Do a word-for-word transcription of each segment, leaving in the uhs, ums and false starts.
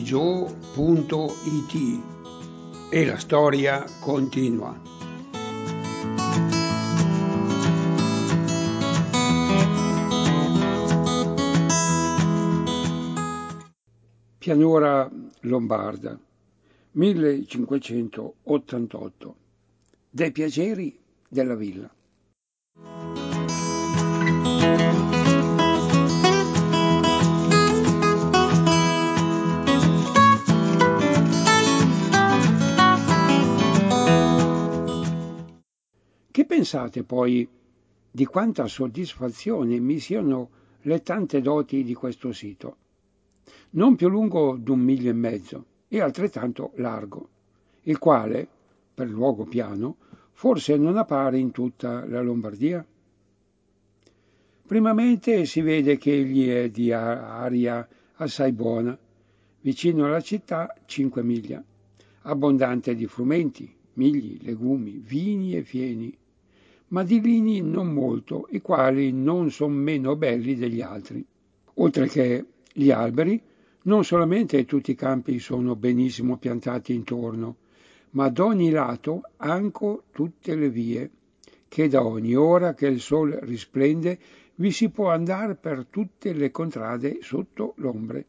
gio punto it e la storia continua. Pianura lombarda, millecinquecentottantotto. Dei piaceri della villa. Che pensate poi di quanta soddisfazione mi siano le tante doti di questo sito? Non più lungo d'un miglio e mezzo e altrettanto largo, il quale, per luogo piano, forse non appare in tutta la Lombardia. Primamente si vede che egli è di aria assai buona, vicino alla città cinque miglia, abbondante di frumenti, migli, legumi, vini e fieni, ma di lini non molto, i quali non son meno belli degli altri. Oltre che gli alberi, non solamente tutti i campi sono benissimo piantati intorno, ma ad ogni lato anco tutte le vie, che da ogni ora che il sole risplende vi si può andare per tutte le contrade sotto l'ombre.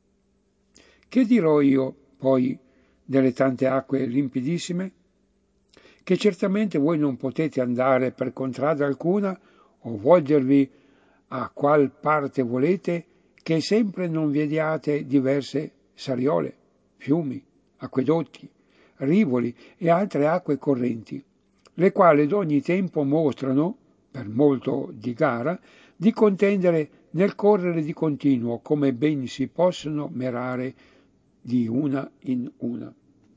Che dirò io, poi, delle tante acque limpidissime? Che certamente voi non potete andare per contrada alcuna o volgervi a qual parte volete, che sempre non vediate diverse sariole, fiumi, acquedotti, rivoli e altre acque correnti, le quali d'ogni tempo mostrano, per molto di gara, di contendere nel correre di continuo, come ben si possono merare di una in una.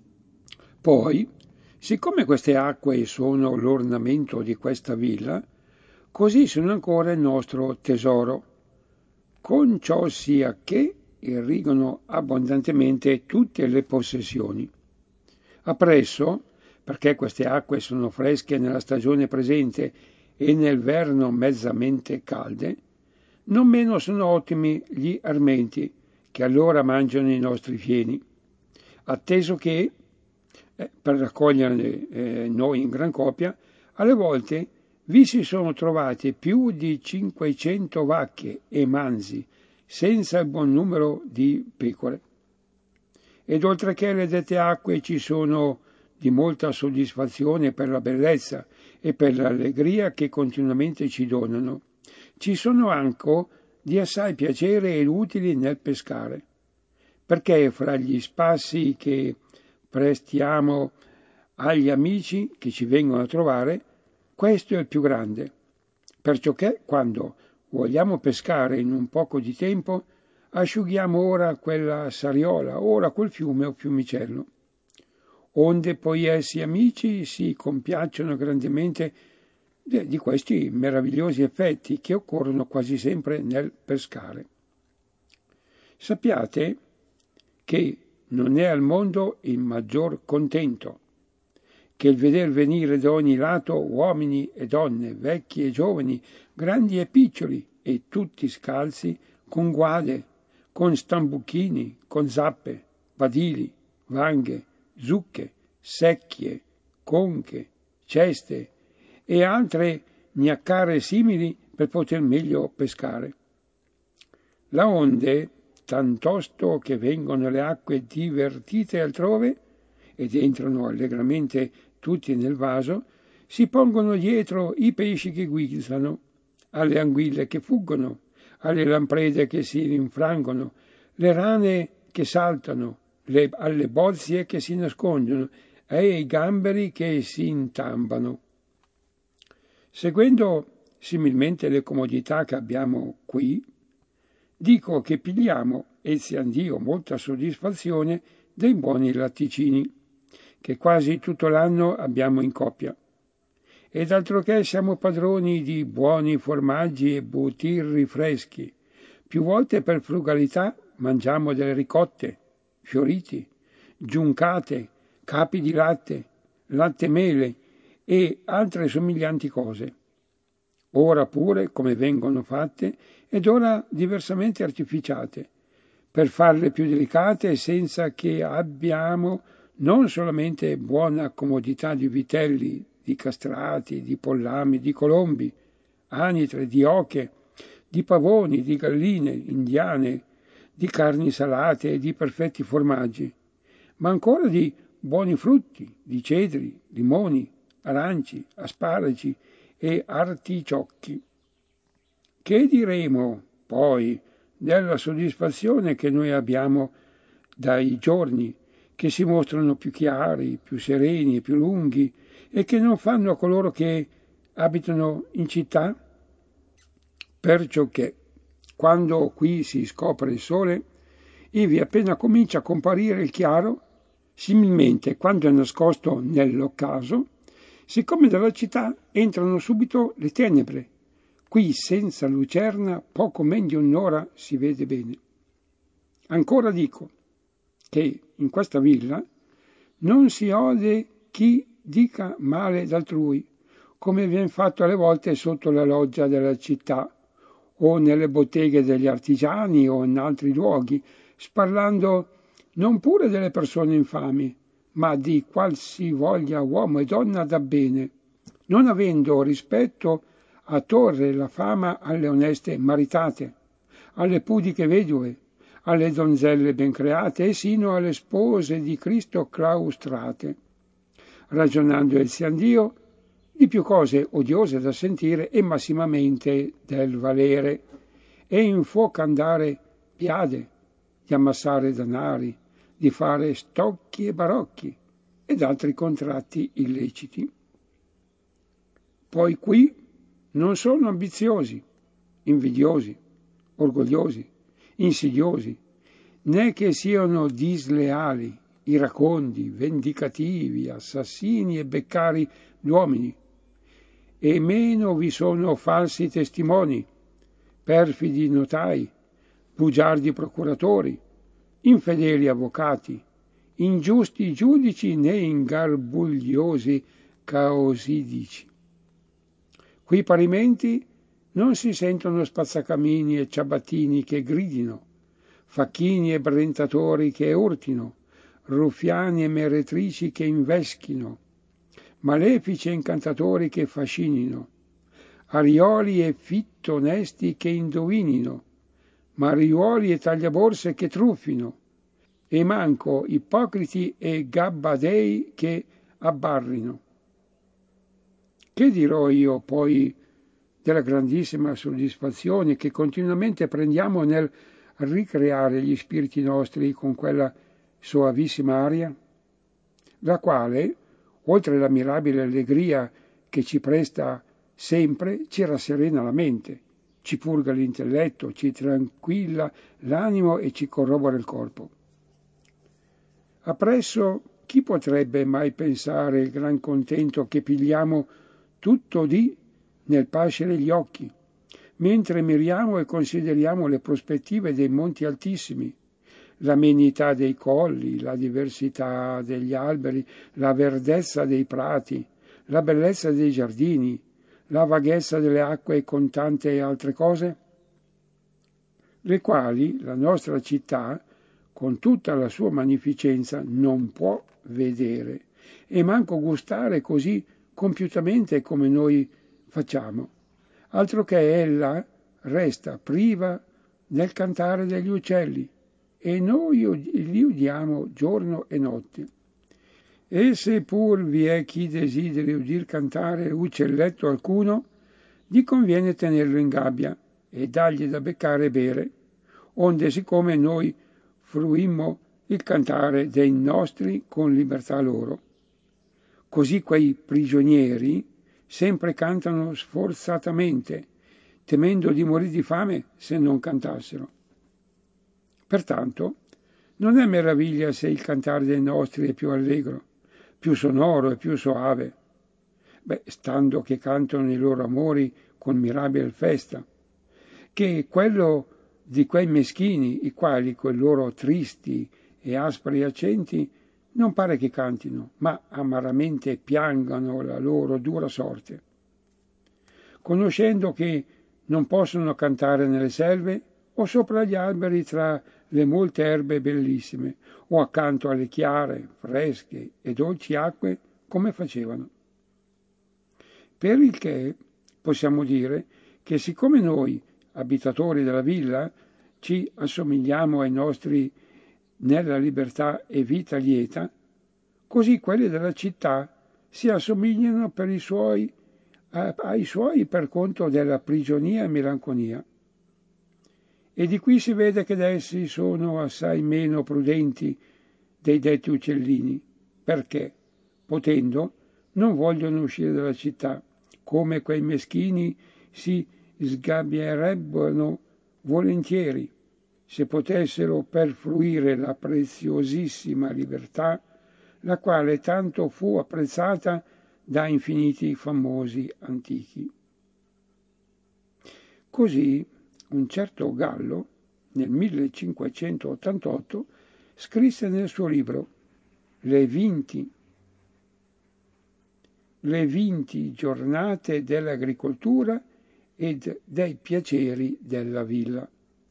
Poi, siccome queste acque sono l'ornamento di questa villa, così sono ancora il nostro tesoro, con ciò sia che irrigano abbondantemente tutte le possessioni. Appresso, perché queste acque sono fresche nella stagione presente e nel verno mezzamente calde, non meno sono ottimi gli armenti, che allora mangiano i nostri fieni, atteso che, eh, per raccoglierne eh, noi in gran copia, alle volte vi si sono trovate più di cinquecento vacche e manzi, senza il buon numero di pecore. Ed oltre che le dette acque ci sono di molta soddisfazione per la bellezza e per l'allegria che continuamente ci donano. Ci sono anche di assai piacere e utili nel pescare, perché fra gli spassi che prestiamo agli amici che ci vengono a trovare, questo è il più grande, perciò che quando vogliamo pescare in un poco di tempo, asciughiamo ora quella sariola, ora quel fiume o fiumicello, onde poi essi amici si compiacciono grandemente di questi meravigliosi effetti che occorrono quasi sempre nel pescare. Sappiate che non è al mondo il maggior contento che il veder venire da ogni lato uomini e donne, vecchi e giovani, grandi e piccoli, e tutti scalzi, con guade, con stambuchini, con zappe, badili, vanghe, zucche, secchie, conche, ceste e altre gnaccare simili per poter meglio pescare. La onde, tantosto che vengono le acque divertite altrove, ed entrano allegramente tutti nel vaso, si pongono dietro i pesci che guizzano, alle anguille che fuggono, alle lamprede che si rinfrangono, le rane che saltano, le, alle bozzie che si nascondono e ai gamberi che si intambano. Seguendo similmente le comodità che abbiamo qui, dico che pigliamo, e sian Dio molta soddisfazione, dei buoni latticini, che quasi tutto l'anno abbiamo in coppia. Ed altro che siamo padroni di buoni formaggi e butirri freschi. Più volte per frugalità mangiamo delle ricotte, fioriti, giuncate, capi di latte, latte mele e altre somiglianti cose. Ora pure come vengono fatte ed ora diversamente artificiate, per farle più delicate senza che abbiamo non solamente buona comodità di vitelli, di castrati, di pollami, di colombi, anitre, di oche, di pavoni, di galline indiane, di carni salate e di perfetti formaggi, ma ancora di buoni frutti, di cedri, limoni, aranci, asparagi e artigiocchi. Che diremo poi della soddisfazione che noi abbiamo dai giorni che si mostrano più chiari, più sereni e più lunghi e che non fanno a coloro che abitano in città? Perciò che, quando qui si scopre il sole, ivi appena comincia a comparire il chiaro, similmente quando è nascosto nell'occaso, siccome dalla città entrano subito le tenebre, qui senza lucerna poco men di un'ora si vede bene. Ancora dico che in questa villa non si ode chi dica male d'altrui, come viene fatto alle volte sotto la loggia della città, o nelle botteghe degli artigiani o in altri luoghi, sparlando non pure delle persone infami, ma di qualsivoglia uomo e donna da bene, non avendo rispetto a torre la fama alle oneste maritate, alle pudiche vedove, alle donzelle ben create e sino alle spose di Cristo claustrate, ragionando il sian Dio di più cose odiose da sentire e massimamente del valere, e in fuoco andare piade, di ammassare danari, di fare stocchi e barocchi ed altri contratti illeciti. Poi qui non sono ambiziosi, invidiosi, orgogliosi, insidiosi, né che siano disleali, iracondi, vendicativi, assassini e beccari d'uomini, e meno vi sono falsi testimoni, perfidi notai, bugiardi procuratori, infedeli avvocati, ingiusti giudici né ingarbugliosi caosidici. Qui parimenti non si sentono spazzacamini e ciabattini che gridino, facchini e brentatori che urtino, ruffiani e meretrici che inveschino, malefici e incantatori che fascinino, arioli e fittonesti che indovinino, mariuoli e tagliaborse che truffino, e manco ipocriti e gabbadei che abbarrino. Che dirò io poi della grandissima soddisfazione che continuamente prendiamo nel ricreare gli spiriti nostri con quella soavissima aria, la quale, oltre la mirabile allegria che ci presta sempre, ci rasserena la mente, ci purga l'intelletto, ci tranquilla l'animo e ci corrobora il corpo. Appresso, chi potrebbe mai pensare il gran contento che pigliamo tutto di nel pascere gli occhi, mentre miriamo e consideriamo le prospettive dei monti altissimi, l'amenità dei colli, la diversità degli alberi, la verdezza dei prati, la bellezza dei giardini, la vaghezza delle acque con tante altre cose, le quali la nostra città, con tutta la sua magnificenza, non può vedere e manco gustare così compiutamente come noi facciamo, altro che ella resta priva del cantare degli uccelli, e noi li udiamo giorno e notte. E se pur vi è chi desideri udir cantare uccelletto alcuno, gli conviene tenerlo in gabbia e dargli da beccare e bere, onde siccome noi fruimmo il cantare dei nostri con libertà loro. Così quei prigionieri sempre cantano sforzatamente, temendo di morire di fame se non cantassero. Pertanto, non è meraviglia se il cantare dei nostri è più allegro, più sonoro e più soave, beh, stando che cantano i loro amori con mirabile festa, che quello di quei meschini, i quali con i loro tristi e aspri accenti non pare che cantino, ma amaramente piangano la loro dura sorte. Conoscendo che non possono cantare nelle selve, o sopra gli alberi tra le molte erbe bellissime, o accanto alle chiare, fresche e dolci acque, come facevano. Per il che possiamo dire che siccome noi, abitatori della villa, ci assomigliamo ai nostri nella libertà e vita lieta, così quelli della città si assomigliano per i suoi, a, ai suoi per conto della prigionia e melanconia. E di qui si vede che da essi sono assai meno prudenti dei detti uccellini, perché, potendo, non vogliono uscire dalla città, come quei meschini si sgabbierebbero volentieri se potessero per fruire la preziosissima libertà, la quale tanto fu apprezzata da infiniti famosi antichi. Così un certo Gallo, nel millecinquecentottantotto, scrisse nel suo libro Le vinti, le vinti giornate dell'agricoltura ed dei piaceri della villa.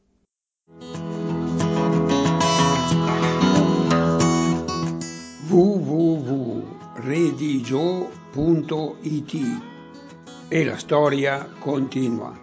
w w w punto redigio punto it E la storia continua.